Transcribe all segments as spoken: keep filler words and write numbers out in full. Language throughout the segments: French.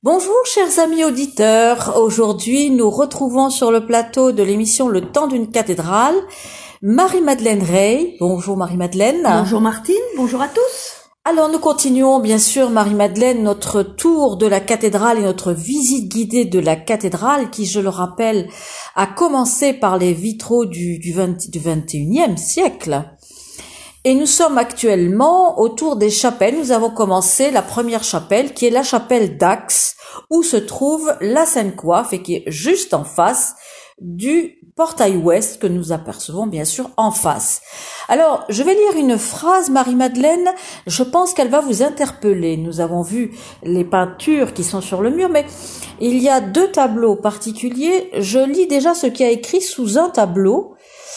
Bonjour chers amis auditeurs, aujourd'hui nous retrouvons sur le plateau de l'émission Le temps d'une cathédrale Marie-Madeleine Rey. Bonjour Marie-Madeleine. Bonjour Martine, bonjour à tous. Alors nous continuons bien sûr Marie-Madeleine notre tour de la cathédrale et notre visite guidée de la cathédrale qui, je le rappelle, a commencé par les vitraux du, du, vingt, du vingt et unième siècle. Et nous sommes actuellement autour des chapelles. Nous avons commencé la première chapelle qui est la chapelle d'Axe où se trouve la Sainte-Coiffe et qui est juste en face du portail ouest que nous apercevons bien sûr en face. Alors, je vais lire une phrase, Marie-Madeleine, je pense qu'elle va vous interpeller. Nous avons vu les peintures qui sont sur le mur, mais il y a deux tableaux particuliers. Je lis déjà ce qui a écrit sous un tableau.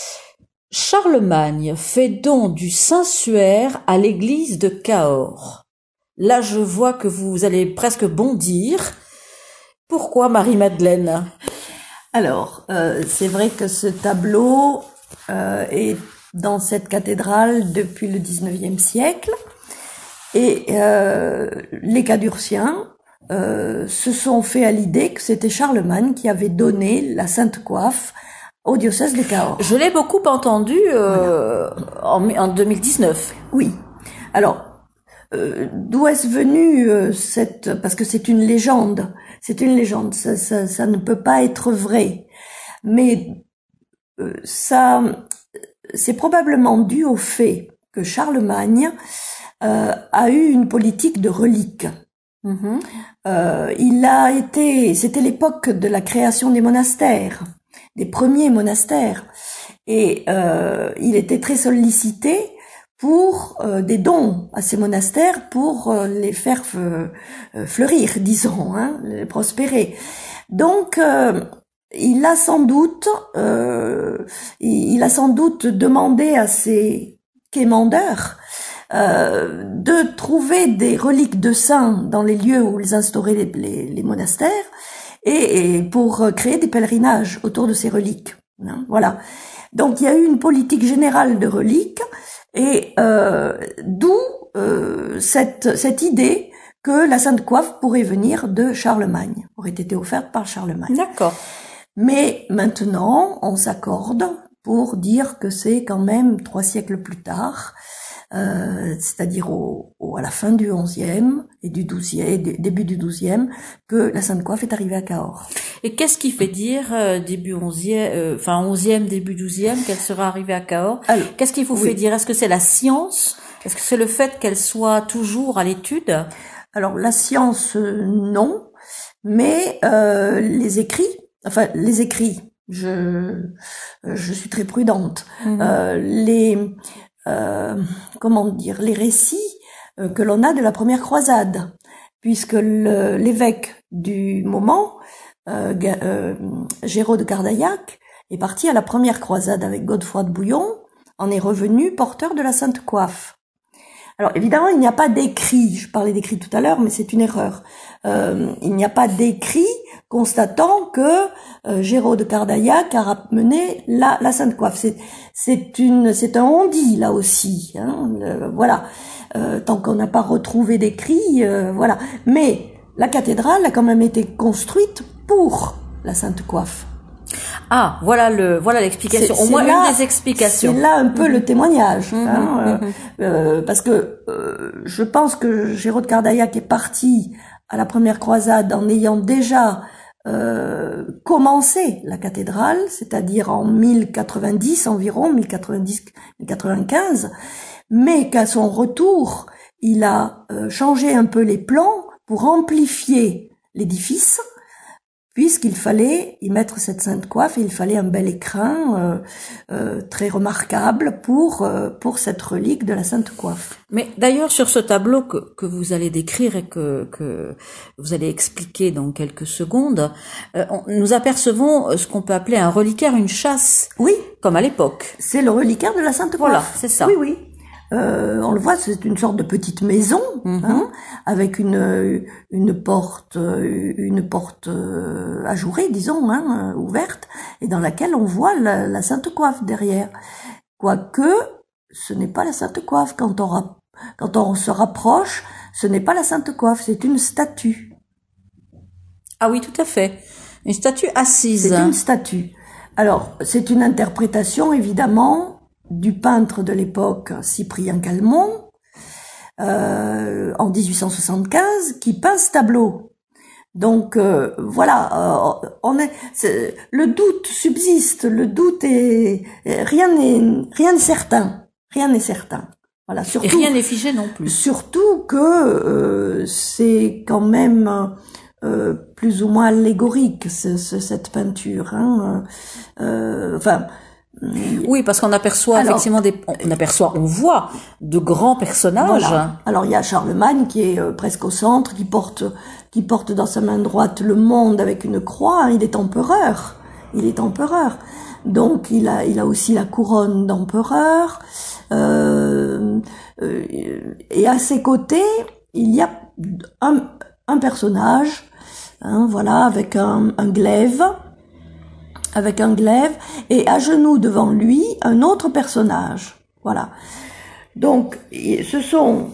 Charlemagne fait don du Saint-Suaire à l'église de Cahors. Là, je vois que vous allez presque bondir. Pourquoi, Marie-Madeleine ? Alors, euh, c'est vrai que ce tableau euh, est dans cette cathédrale depuis le dix-neuvième siècle et euh, les Cadurciens euh, se sont fait à l'idée que c'était Charlemagne qui avait donné la Sainte-Coiffe au diocèse de Cahors. Je l'ai beaucoup entendu euh, voilà. en, en deux mille dix-neuf. Oui. Alors, euh, d'où est-ce venu euh, cette... Parce que c'est une légende. C'est une légende. Ça, ça, ça ne peut pas être vrai. Mais euh, ça, c'est probablement dû au fait que Charlemagne euh, a eu une politique de reliques. Mm-hmm. Euh, il a été... C'était l'époque de la création des monastères. Des premiers monastères, et euh, il était très sollicité pour euh, des dons à ces monastères pour euh, les faire euh, fleurir, disons, hein, les prospérer. Donc, euh, il a sans doute, euh, il a sans doute demandé à ses quémandeurs euh, de trouver des reliques de saints dans les lieux où ils instauraient les, les, les monastères. Et, et pour créer des pèlerinages autour de ces reliques. Hein, voilà. Donc il y a eu une politique générale de reliques et euh, d'où euh, cette, cette idée que la Sainte-Coiffe pourrait venir de Charlemagne, aurait été offerte par Charlemagne. D'accord. Mais maintenant, on s'accorde pour dire que c'est quand même trois siècles plus tard, Euh, c'est-à-dire au, au, à la fin du onzième et du douzième, début du douzième, que la Sainte-Coiffe est arrivée à Cahors. Et qu'est-ce qui fait dire euh, début onzième, euh, enfin onzième, début douzième, qu'elle sera arrivée à Cahors ? Alors, qu'est-ce qui vous oui. fait dire ? Est-ce que c'est la science ? Est-ce que c'est le fait qu'elle soit toujours à l'étude ? Alors la science, euh, non, mais euh, les écrits, enfin les écrits, je je suis très prudente. Mmh. Euh, les Euh, comment dire, les récits euh, que l'on a de la première croisade, puisque le, l'évêque du moment, euh, euh, Géraud de Cardaillac, est parti à la première croisade avec Godefroy de Bouillon, en est revenu porteur de la Sainte-Coiffe. Alors évidemment, il n'y a pas d'écrit, je parlais d'écrit tout à l'heure, mais c'est une erreur. Euh, il n'y a pas d'écrit constatant que euh, Géraud de Cardaillac a ramené la, la Sainte-Coiffe. C'est, c'est une, c'est un on-dit là aussi. Hein, le, voilà. Euh, tant qu'on n'a pas retrouvé d'écrit, euh, voilà. Mais la cathédrale a quand même été construite pour la Sainte-Coiffe. Ah, voilà le, voilà l'explication. Au moins là, une des explications. C'est là un peu mmh. le témoignage, mmh, hein, mmh. euh, euh, parce que euh, je pense que Géraud de Cardaillac est parti à la première croisade en ayant déjà euh, commencé la cathédrale, c'est-à-dire en mille quatre-vingt-dix environ, mille quatre-vingt-dix, mille quatre-vingt-quinze, mais qu'à son retour, il a euh, changé un peu les plans pour amplifier l'édifice, puisqu'il fallait y mettre cette Sainte-Coiffe, et il fallait un bel écrin euh, euh, très remarquable pour euh, pour cette relique de la Sainte-Coiffe. Mais d'ailleurs, sur ce tableau que, que vous allez décrire et que, que vous allez expliquer dans quelques secondes, euh, on, nous apercevons ce qu'on peut appeler un reliquaire, une châsse, oui, comme à l'époque. C'est le reliquaire de la Sainte-Coiffe. Voilà, c'est ça. Oui, oui. Euh, on le voit, c'est une sorte de petite maison, mm-hmm. hein, avec une une porte, une porte ajourée, disons, hein, ouverte, et dans laquelle on voit la, la Sainte-Coiffe derrière. Quoique, ce n'est pas la Sainte-Coiffe. Quand on rap- quand on se rapproche, ce n'est pas la Sainte-Coiffe, c'est une statue. Ah oui, tout à fait. Une statue assise. C'est une statue. Alors, c'est une interprétation, évidemment, du peintre de l'époque, Cyprien Calmont, euh, en dix-huit cent soixante-quinze, qui peint ce tableau. Donc euh, voilà, euh, on est, est, le doute subsiste, le doute est, rien n'est, rien n'est certain, rien n'est certain. Voilà, surtout. Et rien n'est figé non plus. Surtout que euh, c'est quand même euh, plus ou moins allégorique ce, ce, cette peinture. Hein, euh, enfin. Oui, parce qu'on aperçoit Alors, effectivement des, on aperçoit, on voit de grands personnages. Voilà. Alors il y a Charlemagne qui est euh, presque au centre, qui porte, qui porte dans sa main droite le monde avec une croix. Il est empereur, il est empereur. Donc il a, il a aussi la couronne d'empereur. Euh, euh, et à ses côtés, il y a un, un personnage, hein, voilà, avec un, un glaive. avec un glaive, et à genoux devant lui, un autre personnage. Voilà. Donc, ce sont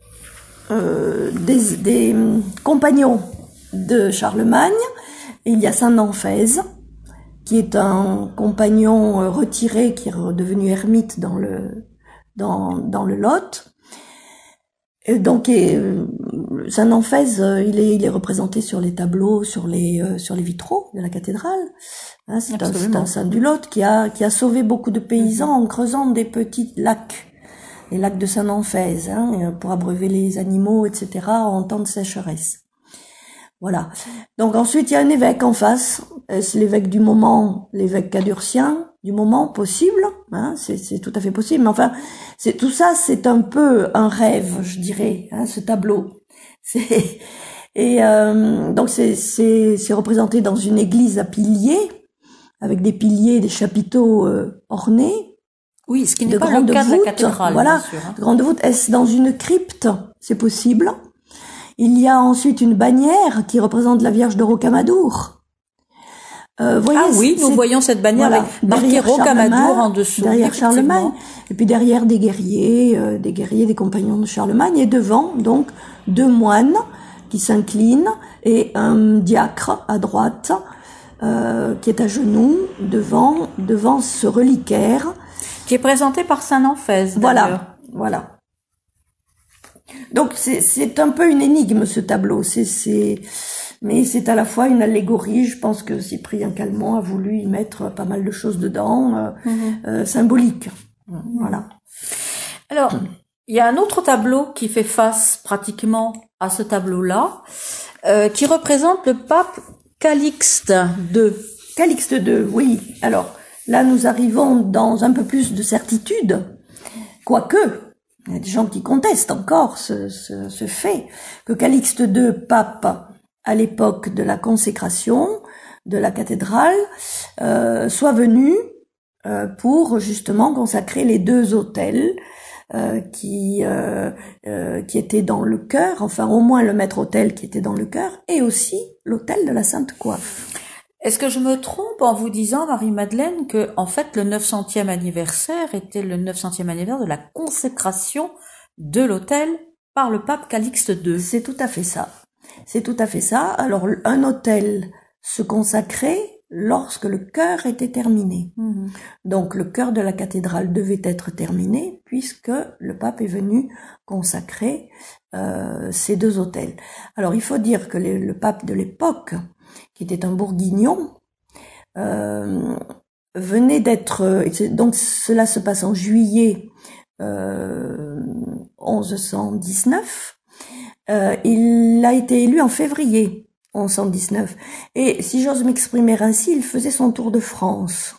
euh, des, des compagnons de Charlemagne. Il y a Saint-Nanphèse, qui est un compagnon retiré, qui est devenu ermite dans le, dans, dans le Lot. Et donc, et, Saint-Nanphèse, il est, il est représenté sur les tableaux, sur les, euh, sur les vitraux de la cathédrale. Hein, c'est, un, c'est un saint du Lot qui a, qui a sauvé beaucoup de paysans en creusant des petits lacs, les lacs de Saint-Nanphèse, hein, pour abreuver les animaux, et cetera en temps de sécheresse. Voilà. Donc ensuite, il y a un évêque en face. C'est l'évêque du moment, l'évêque cadurcien du moment, possible. Hein, c'est, c'est tout à fait possible. Mais enfin, c'est tout ça, c'est un peu un rêve, je dirais, hein, ce tableau. C'est, et euh, donc c'est, c'est, c'est représenté dans une église à piliers, avec des piliers, des chapiteaux euh, ornés. Oui, ce qui n'est pas le cas de la cathédrale, voilà, bien sûr. Hein. De grande voûte. Est-ce dans une crypte? C'est possible. Il y a ensuite une bannière qui représente la Vierge de Rocamadour. Euh, voyez, ah oui, nous voyons cette bannière voilà, avec marqué Rocamadour en dessous. Derrière Charlemagne. Et puis derrière des guerriers, euh, des guerriers, des compagnons de Charlemagne. Et devant, donc, deux moines qui s'inclinent et un diacre à droite euh, qui est à genoux devant, devant ce reliquaire. Qui est présenté par Saint-Nanphèse. Voilà, voilà. Donc c'est, c'est un peu une énigme ce tableau. C'est, c'est, mais c'est à la fois une allégorie. Je pense que Cyprien Calmont a voulu y mettre pas mal de choses dedans, euh, mm-hmm. euh, symboliques. Mm-hmm. Voilà. Alors, il y a un autre tableau qui fait face pratiquement à ce tableau-là, euh, qui représente le pape Calixte deux. Calixte deux, oui. Alors là, nous arrivons dans un peu plus de certitude, quoique. Il y a des gens qui contestent encore ce, ce, ce fait que Calixte deux, pape à l'époque de la consécration de la cathédrale, euh, soit venu euh, pour justement consacrer les deux autels euh, qui euh, euh, qui étaient dans le chœur, enfin au moins le maître-autel qui était dans le chœur, et aussi l'autel de la Sainte Coiffe. Est-ce que je me trompe en vous disant, Marie-Madeleine, que en fait le neuf centième anniversaire était le neuf centième anniversaire de la consécration de l'autel par le pape Calixte deux? C'est tout à fait ça. C'est tout à fait ça. Alors un autel se consacrait lorsque le chœur était terminé. Mmh. Donc le chœur de la cathédrale devait être terminé puisque le pape est venu consacrer euh, ces deux autels. Alors il faut dire que le, le pape de l'époque, qui était un bourguignon, euh, venait d'être... Donc cela se passe en juillet euh, onze cent dix-neuf. Euh, il a été élu en février onze cent dix-neuf. Et si j'ose m'exprimer ainsi, il faisait son tour de France.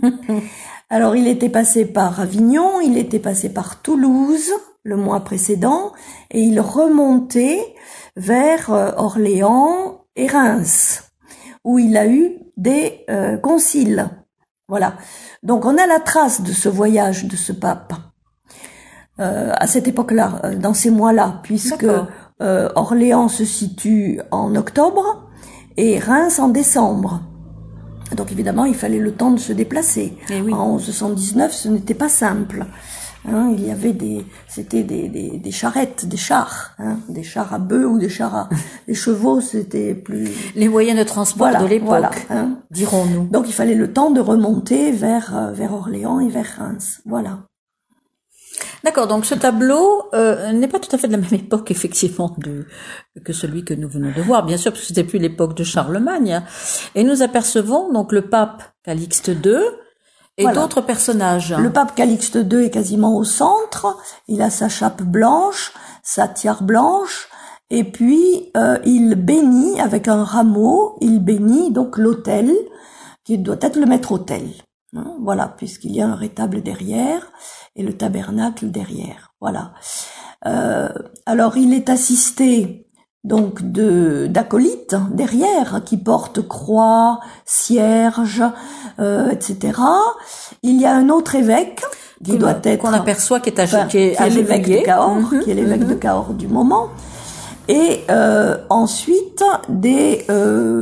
Alors il était passé par Avignon, il était passé par Toulouse le mois précédent, et il remontait vers euh, Orléans et Reims, où il a eu des euh, conciles. Voilà. Donc on a la trace de ce voyage de ce pape euh, à cette époque-là, euh, dans ces mois-là, puisque euh, Orléans se situe en octobre et Reims en décembre. Donc évidemment, il fallait le temps de se déplacer. Oui. En onze cent dix-neuf, ce n'était pas simple. Hein, il y avait des, c'était des, des, des charrettes, des chars, hein, des chars à bœufs ou des chars à, les chevaux, c'était plus. Les moyens de transport Voilà, de l'époque, voilà, hein. dirons-nous. Donc il fallait le temps de remonter vers, euh, vers Orléans et vers Reims. Voilà. D'accord, donc ce tableau euh, n'est pas tout à fait de la même époque, effectivement, de, que celui que nous venons de voir, bien sûr, parce que c'était plus l'époque de Charlemagne. Et nous apercevons donc le pape Calixte deux et voilà. D'autres personnages. Le pape Calixte deux est quasiment au centre, il a sa chape blanche, sa tiare blanche, et puis euh, il bénit avec un rameau, il bénit donc l'autel, qui doit être le maître-autel. Hein, voilà, puisqu'il y a un rétable derrière et le tabernacle derrière. Voilà. Euh, alors il est assisté donc de d'acolytes derrière qui portent croix, cierge, euh, et cetera. Il y a un autre évêque qui doit être qu'on aperçoit qui est, enfin, qui est, qui est l'évêque de Cahors, mm-hmm, qui est l'évêque mm-hmm. de Cahors du moment. Et euh, ensuite des euh,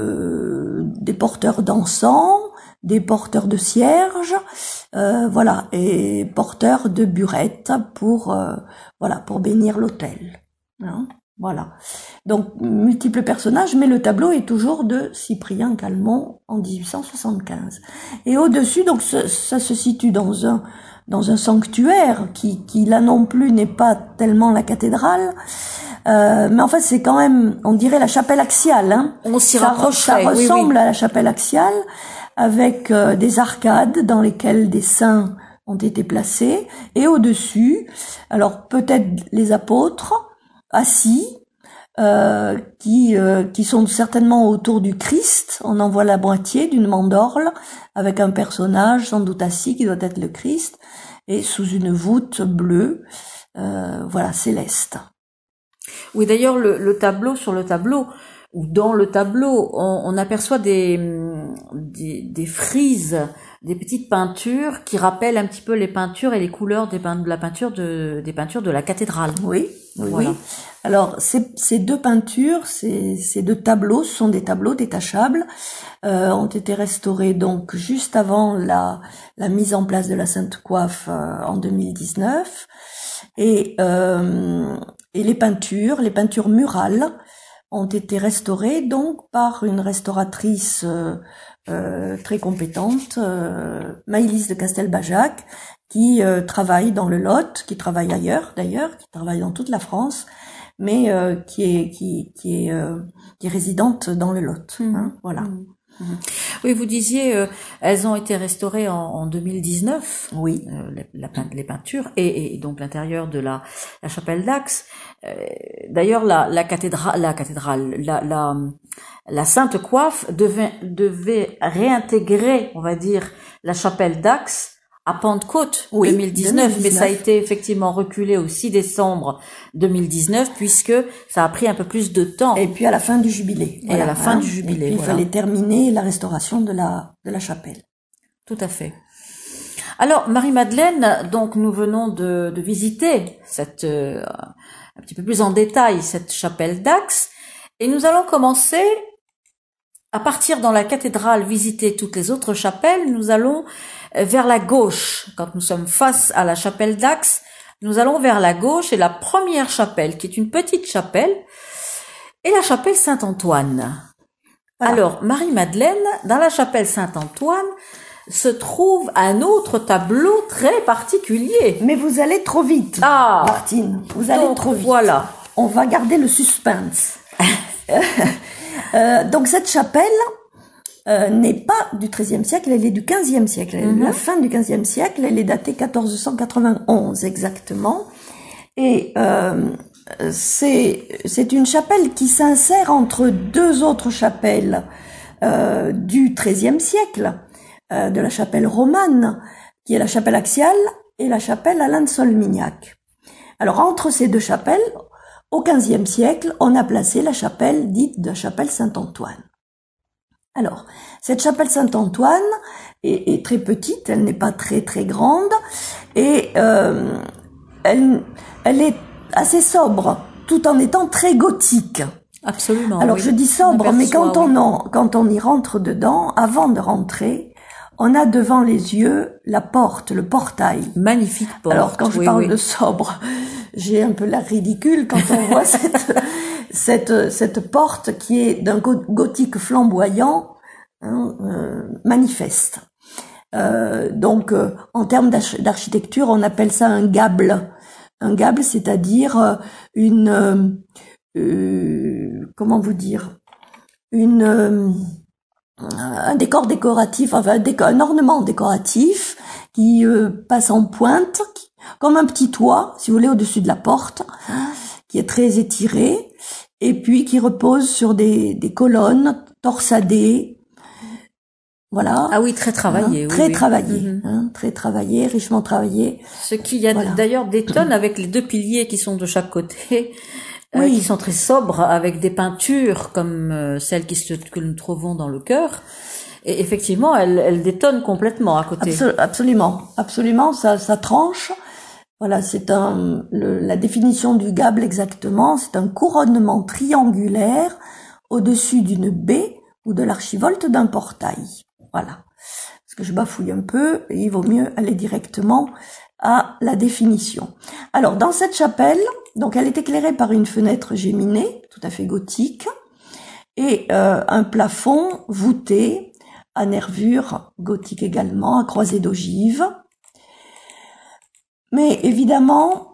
euh, des porteurs d'encens, des porteurs de cierges, euh, voilà, et porteurs de burettes pour euh, voilà pour bénir l'autel. Hein, voilà. Donc multiples personnages, mais le tableau est toujours de Cyprien Calmont en dix-huit cent soixante-quinze. Et au-dessus, donc ça, ça se situe dans un dans un sanctuaire qui qui là non plus n'est pas tellement la cathédrale. Euh, mais en fait, c'est quand même, on dirait la chapelle axiale. Hein. On s'y ça, rapprocherait. Ça ressemble oui, oui. à la chapelle axiale, avec euh, des arcades dans lesquelles des saints ont été placés, et au-dessus, alors peut-être les apôtres assis, euh, qui euh, qui sont certainement autour du Christ. On en voit la moitié d'une mandorle avec un personnage sans doute assis qui doit être le Christ, et sous une voûte bleue, euh, voilà, céleste. Oui, d'ailleurs, le, le tableau, sur le tableau, ou dans le tableau, on, on aperçoit des, des, des frises, des petites peintures qui rappellent un petit peu les peintures et les couleurs des peint, de la peinture de, des peintures de la cathédrale. Oui, oui, voilà. oui. Alors, ces, ces deux peintures, ces, ces deux tableaux, ce sont des tableaux détachables, euh, ont été restaurés donc juste avant la, la mise en place de la Sainte Coiffe euh, en deux mille dix-neuf. Et, euh, et les peintures, les peintures murales, ont été restaurées donc par une restauratrice euh, euh, très compétente, euh, Maëlys de Castelbajac, qui euh, travaille dans le Lot, qui travaille ailleurs d'ailleurs, qui travaille dans toute la France, mais euh, qui est qui qui est euh, qui est résidente dans le Lot. Mmh. Hein, voilà. Mmh. Oui, vous disiez, euh, elles ont été restaurées en, en deux mille dix-neuf. Oui. Euh, les, la, les peintures et, et donc l'intérieur de la, la chapelle d'Axe. Euh, d'ailleurs, la, la cathédrale, la cathédrale, la, la, la Sainte Coiffe devait, devait réintégrer, on va dire, la chapelle d'Axe à Pentecôte oui, deux mille dix-neuf, deux mille dix-neuf, mais ça a été effectivement reculé au six décembre deux mille dix-neuf puisque ça a pris un peu plus de temps. Et puis à la fin du jubilé. Et voilà, à la fin hein, du jubilé. Et puis, voilà. Il fallait terminer la restauration de la de la chapelle. Tout à fait. Alors Marie-Madeleine, donc nous venons de, de visiter cette euh, un petit peu plus en détail cette chapelle d'Axe et nous allons commencer à partir dans la cathédrale visiter toutes les autres chapelles. Nous allons vers la gauche. Quand nous sommes face à la chapelle d'Axe, nous allons vers la gauche et la première chapelle, qui est une petite chapelle, est la chapelle Saint-Antoine. Voilà. Alors, Marie-Madeleine, dans la chapelle Saint-Antoine, se trouve un autre tableau très particulier. Mais vous allez trop vite, ah, Martine. Vous allez donc, trop vite. Voilà. On va garder le suspense. euh, donc cette chapelle euh, n'est pas du treizième siècle, elle est du quinzième siècle. Elle est de la fin du quinzième siècle, elle est datée quatorze cent quatre-vingt-onze exactement. Et euh, c'est c'est une chapelle qui s'insère entre deux autres chapelles euh, du treizième siècle, euh, de la chapelle romane, qui est la chapelle axiale, et la chapelle Alain de Solmignac. Alors entre ces deux chapelles, au quinzième siècle, on a placé la chapelle dite de la chapelle Saint-Antoine. Alors, cette chapelle Saint-Antoine est, est très petite, elle n'est pas très très grande, et euh, elle, elle est assez sobre, tout en étant très gothique. Absolument. Alors oui. je dis sobre, mais quand on, oui. en, quand on y rentre dedans, avant de rentrer, on a devant les yeux la porte, le portail. Magnifique porte. Alors quand je oui, parle oui. de sobre, j'ai un peu l'air ridicule quand on voit cette, cette cette porte qui est d'un gothique flamboyant, hein, euh, manifeste. Euh, donc euh, en termes d'architecture, on appelle ça un gable. Un gable, c'est-à-dire une euh, euh, comment vous dire, une euh, un décor décoratif, enfin un, décor, un ornement décoratif qui euh, passe en pointe, qui, comme un petit toit, si vous voulez, au-dessus de la porte, qui est très étiré, et puis qui repose sur des, des colonnes torsadées. Voilà. Ah oui, très travaillé. Hein, oui, très oui. travaillé, Mm-hmm. hein, très travaillé, richement travaillé. Ce qui y a voilà. d'ailleurs détonne avec les deux piliers qui sont de chaque côté. Oui. Euh, qui sont très sobres, avec des peintures comme euh, celles qui se, que nous trouvons dans le chœur. Et effectivement, elles, elles détonnent complètement à côté. Absol- absolument, absolument, ça, ça tranche. Voilà, c'est un, le, la définition du gable exactement, c'est un couronnement triangulaire au-dessus d'une baie ou de l'archivolte d'un portail. Voilà. Parce que je bafouille un peu, et il vaut mieux aller directement à la définition. Alors, dans cette chapelle, donc elle est éclairée par une fenêtre géminée, tout à fait gothique, et euh, un plafond voûté à nervures gothiques également, à croisée d'ogives. Mais évidemment,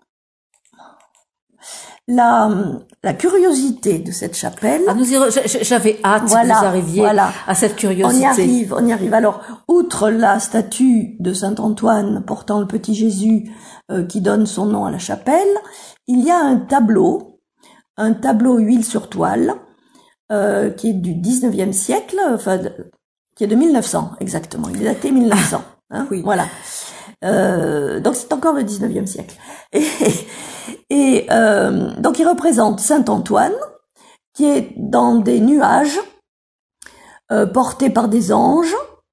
la, la curiosité de cette chapelle... Ah, nous y re... J'avais hâte voilà, que vous arriviez voilà. à cette curiosité. On y arrive, on y arrive. Alors, outre la statue de Saint-Antoine portant le petit Jésus euh, qui donne son nom à la chapelle, il y a un tableau, un tableau huile sur toile, euh, qui est du dix-neuvième siècle, enfin, de, qui est de mille neuf cents exactement. Il est daté mille neuf cents. Hein, oui. Voilà. Euh, donc c'est encore le dix-neuvième siècle. Et, et euh, donc il représente Saint-Antoine qui est dans des nuages euh, portés par des anges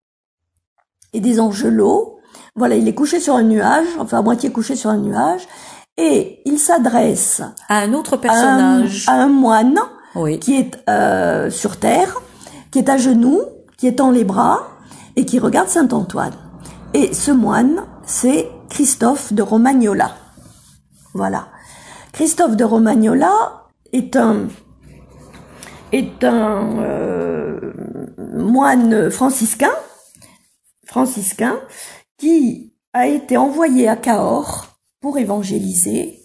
et des angelots. Voilà, il est couché sur un nuage, enfin à moitié couché sur un nuage, et il s'adresse à un autre personnage, à un, à un moine oui. qui est euh, sur terre, qui est à genoux, qui étend les bras et qui regarde Saint-Antoine. Et ce moine, c'est Christophe de Romagnola. Voilà. Christophe de Romagnola est un est un euh, moine franciscain, franciscain qui a été envoyé à Cahors pour évangéliser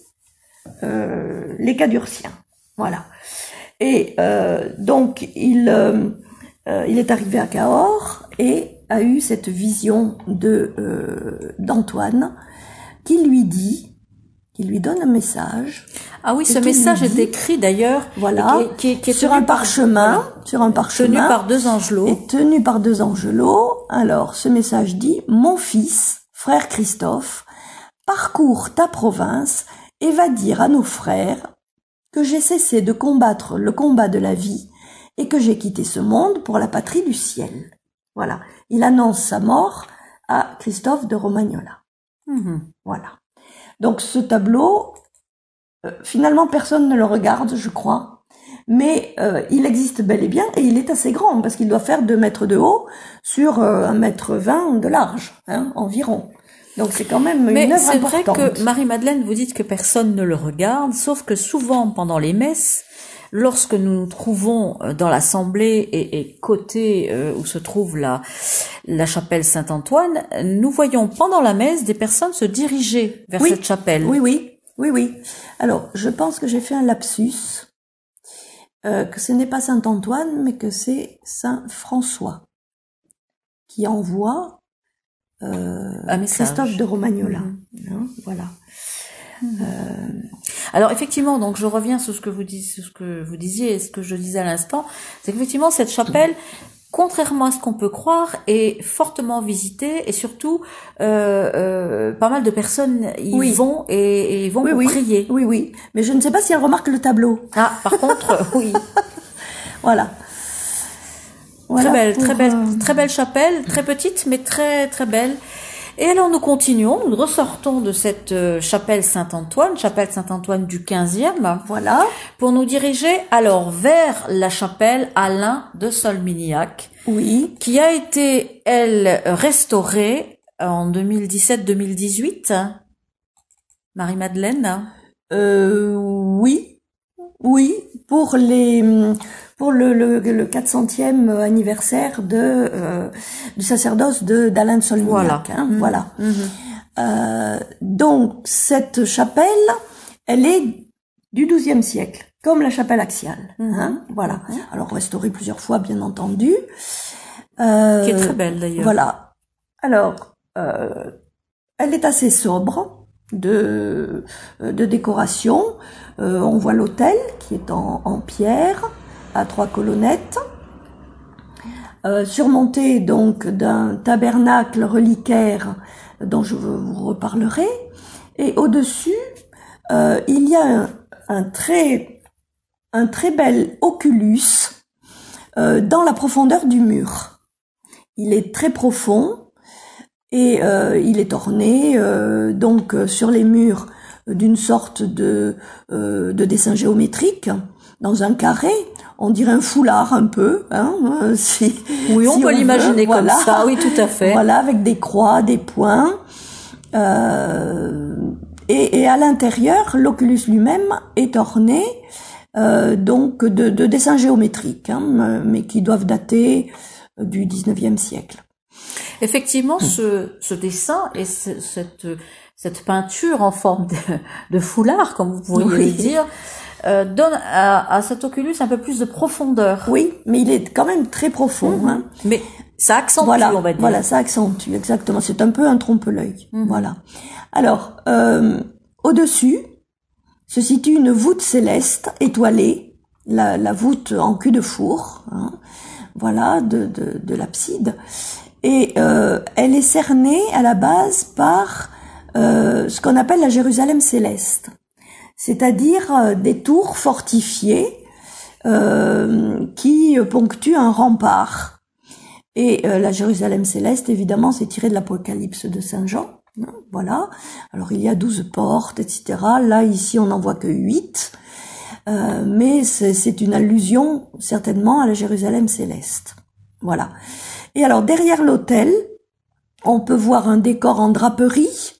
euh, les Cadurciens. Voilà. Et euh, donc il euh, euh, il est arrivé à Cahors et a eu cette vision de euh, d'Antoine qui lui dit, qui lui donne un message. Ah oui, ce message est écrit d'ailleurs, voilà, qui, qui, qui est sur un parchemin, par, voilà, sur un parchemin, tenu par deux angelots. Et tenu par deux angelots. Alors, ce message dit: mon fils, frère Christophe, parcours ta province et va dire à nos frères que j'ai cessé de combattre le combat de la vie et que j'ai quitté ce monde pour la patrie du ciel. Voilà. Il annonce sa mort à Christophe de Romagnola. Mmh. Voilà. Donc ce tableau, euh, finalement personne ne le regarde, je crois, mais euh, il existe bel et bien et il est assez grand parce qu'il doit faire deux mètres de haut sur euh, un mètre vingt de large, hein, environ. Donc c'est quand même une mais œuvre importante. Mais c'est vrai que Marie-Madeleine, vous dites que personne ne le regarde, sauf que souvent pendant les messes, lorsque nous nous trouvons dans l'assemblée et, et côté euh, où se trouve la, la chapelle Saint-Antoine, nous voyons pendant la messe des personnes se diriger vers oui, cette chapelle. Oui, oui, oui, oui. Alors, je pense que j'ai fait un lapsus, euh, que ce n'est pas Saint-Antoine, mais que c'est Saint-François qui envoie euh, un Christophe de Romagnola. Mmh. Hein, voilà. Mmh. Euh... Alors effectivement, donc je reviens sur ce que vous disiez, sur ce que vous disiez et ce que je disais à l'instant, c'est qu'effectivement cette chapelle, contrairement à ce qu'on peut croire, est fortement visitée et surtout euh, euh, pas mal de personnes y oui. vont et, et vont oui, pour oui. prier. Oui, oui. Mais je ne sais pas si elle remarque le tableau. Ah, par contre, oui. Voilà. Voilà. Très belle, pour, très belle, euh... très belle chapelle, très petite mais très très belle. Et alors nous continuons, nous ressortons de cette euh, chapelle Saint-Antoine, chapelle Saint-Antoine du quinzième, Voilà. pour nous diriger alors vers la chapelle Alain de Solminiac, Oui. qui a été, elle, restaurée en deux mille dix-sept deux mille dix-huit. Marie-Madeleine? Euh, oui. Oui. Pour les, pour le, le, le quatre centième anniversaire de, euh, du sacerdoce de, d'Alain de Solminiac. Voilà. Hein, Mmh. voilà. Mmh. Euh, donc, cette chapelle, elle est du douzième siècle, comme la chapelle axiale. Mmh. Hein, voilà. Mmh. Alors, restaurée plusieurs fois, bien entendu. Euh, Qui est très belle d'ailleurs. Voilà. Alors, euh, elle est assez sobre de, de décoration. Euh, on voit l'autel qui est en, en pierre à trois colonnettes, euh, surmonté donc d'un tabernacle reliquaire dont je vous reparlerai. Et au-dessus, euh, il y a un, un très un très bel oculus euh, dans la profondeur du mur. Il est très profond et euh, il est orné euh, donc euh, sur les murs d'une sorte de euh, de dessin géométrique dans un carré. On dirait un foulard un peu, hein, si, oui, on si peut on l'imaginer veut, comme voilà. ça, oui, tout à fait. Voilà, avec des croix, des points. Euh, et, et à l'intérieur, l'oculus lui-même est orné euh, donc de, de dessins géométriques, hein, mais qui doivent dater du dix-neuvième siècle. Effectivement, ce, ce dessin et ce, cette, cette peinture en forme de, de foulard, comme vous pourriez Oui. le dire, euh, donne à, à cet oculus un peu plus de profondeur. Oui, mais il est quand même très profond. Mmh. Hein. Mais ça accentue, voilà, on va dire. Voilà, ça accentue, exactement. C'est un peu un trompe-l'œil. Mmh. Voilà. Alors, euh, au-dessus se situe une voûte céleste étoilée, la, la voûte en cul de four, hein, voilà, de, de, de l'abside. Et euh, elle est cernée à la base par euh, ce qu'on appelle la Jérusalem céleste, c'est-à-dire euh, des tours fortifiées euh, qui ponctuent un rempart. Et euh, la Jérusalem céleste, évidemment, c'est tiré de l'Apocalypse de Saint Jean. Hein, voilà. Alors il y a douze portes, et cetera. Là, ici, on n'en voit que huit. Euh, mais c'est, c'est une allusion, certainement, à la Jérusalem céleste. Voilà. Et alors, derrière l'autel, on peut voir un décor en draperie.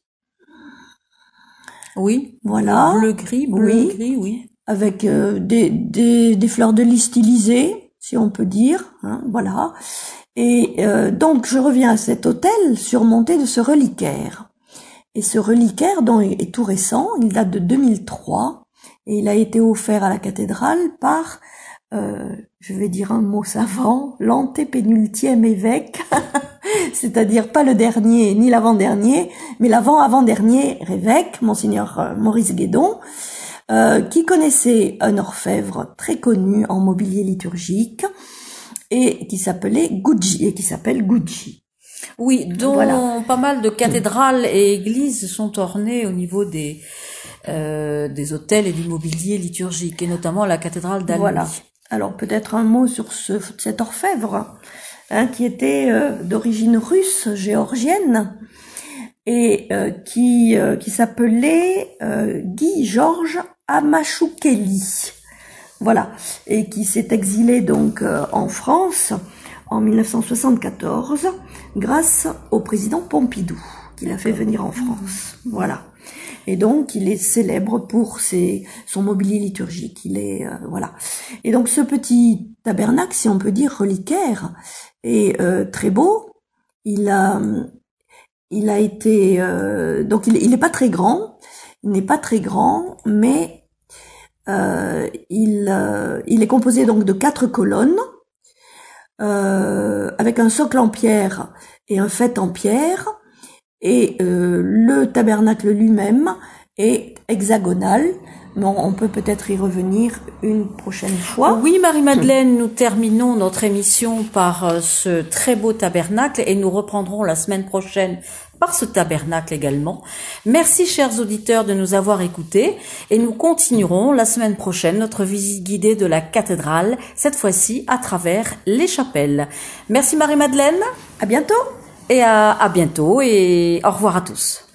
Oui. Voilà. Bleu-gris, bleu-gris, oui. oui. Avec euh, des, des, des fleurs de lys stylisées, si on peut dire. Hein, voilà. Et euh, donc, je reviens à cet autel surmonté de ce reliquaire. Et ce reliquaire, dont il est tout récent, il date de deux mille trois, et il a été offert à la cathédrale par, euh, je vais dire un mot savant, l'antépénultième évêque, c'est-à-dire pas le dernier ni l'avant-dernier, mais l'avant-avant-dernier évêque, Monseigneur Maurice Guédon, euh, qui connaissait un orfèvre très connu en mobilier liturgique, et qui s'appelait Gucci, et qui s'appelle Gucci. Oui, dont voilà. Pas mal de cathédrales et églises sont ornées au niveau des euh, des hôtels et du mobilier liturgique, et notamment la cathédrale d'Albi. Voilà. Alors peut-être un mot sur ce, cet orfèvre, hein, qui était euh, d'origine russe, géorgienne, et euh, qui euh, qui s'appelait euh, Guy Georges Amachukeli. Voilà, et qui s'est exilé donc euh, en France en mille neuf cent soixante-quatorze grâce au président Pompidou qui l'a fait venir en France. Voilà. Et donc il est célèbre pour ses, son mobilier liturgique. Il est euh, voilà. Et donc ce petit tabernacle, si on peut dire reliquaire, est euh, très beau. Il a il a été euh, donc il il n'est pas très grand. Il n'est pas très grand, mais Euh, il, euh, il est composé donc de quatre colonnes, euh, avec un socle en pierre et un faîte en pierre, et euh, le tabernacle lui-même est hexagonal. Bon, on peut peut-être y revenir une prochaine fois. Oui, Marie-Madeleine, nous terminons notre émission par ce très beau tabernacle, et nous reprendrons la semaine prochaine par ce tabernacle également. Merci, chers auditeurs, de nous avoir écoutés, et nous continuerons la semaine prochaine notre visite guidée de la cathédrale, cette fois-ci à travers les chapelles. Merci, Marie-Madeleine. À bientôt. et à, à bientôt et au revoir à tous.